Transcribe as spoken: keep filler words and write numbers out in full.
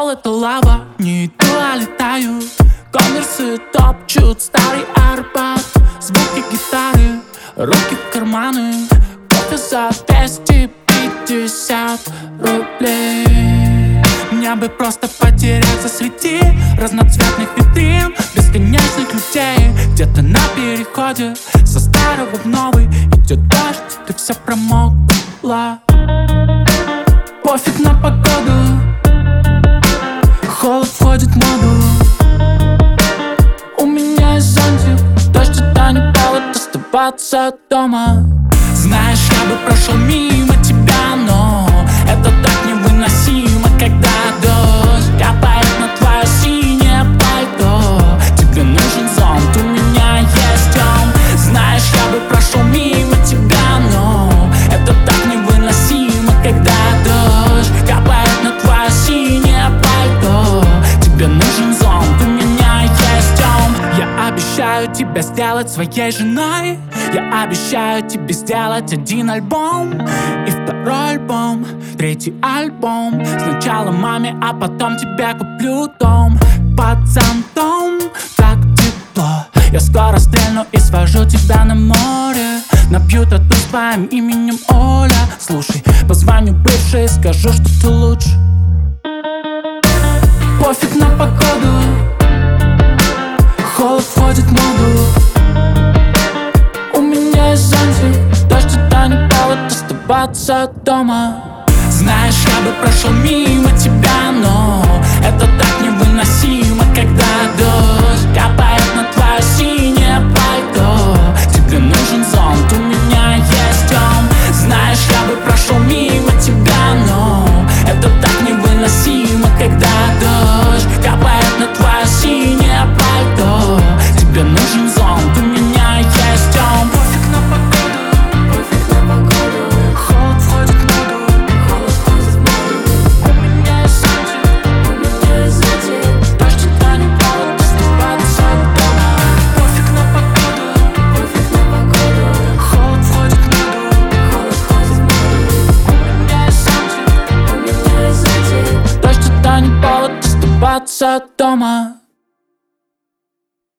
Пол — это лава, не иду, а летаю. Конверсы топчут старый Арбат. Звуки гитары, руки в карманы. Кофе за двести пятьдесят рублей. Мне бы просто потеряться среди разноцветных витрин, бесконечных людей. Где-то на переходе со старого в новый идет дождь, ты вся промокла. Пофиг на погоду, холод входит в моду. У меня есть зонтик, дождь — это не повод оставаться дома. Знаешь, я бы прошел мимо тебя, но это так невыносимо, когда дождь капает на твое синее пальто. Тебе нужен зонт, у меня есть он. Знаешь, я бы прошел мимо тебя, но это так невыносимо, когда дождь капает на твое синее пальто. Тебе нужен зонт, у меня есть он. Я обещаю тебя сделать своей женой. Я обещаю тебе сделать один альбом и второй альбом, третий альбом. Сначала маме, а потом тебе куплю дом под зонтом. Так тепло, я скоро стрельну и свожу тебя на море. Набью тату с твоим именем Оля. Слушай, позвоню бывшей, скажу, что ты лучше. Пофиг на погоду, холод входит в моду. У меня есть зонтик, дождь — это не повод оставаться дома. Знаешь, я бы прошел мимо тебя, но это так невыносимо, когда дождь капает на твое синее пальто. Тебе нужен зонт, у меня есть он. Знаешь, я бы прошел мимо тебя, но это так невыносимо, когда дождь капает на твое синее пальто. Тебе нужен зонт, у меня есть он. Пофиг на погоду, пофиг на погоду, холод входит в моду, холод входит в моду. У меня есть зонтик, у меня есть зонтик, дождь — это не повод оставаться дома. Пофиг на погоду, пофиг на погоду, холод входит в моду, холод входит в моду. У меня есть зонтик, у меня есть зонтик, дождь — это не повод оставаться дома.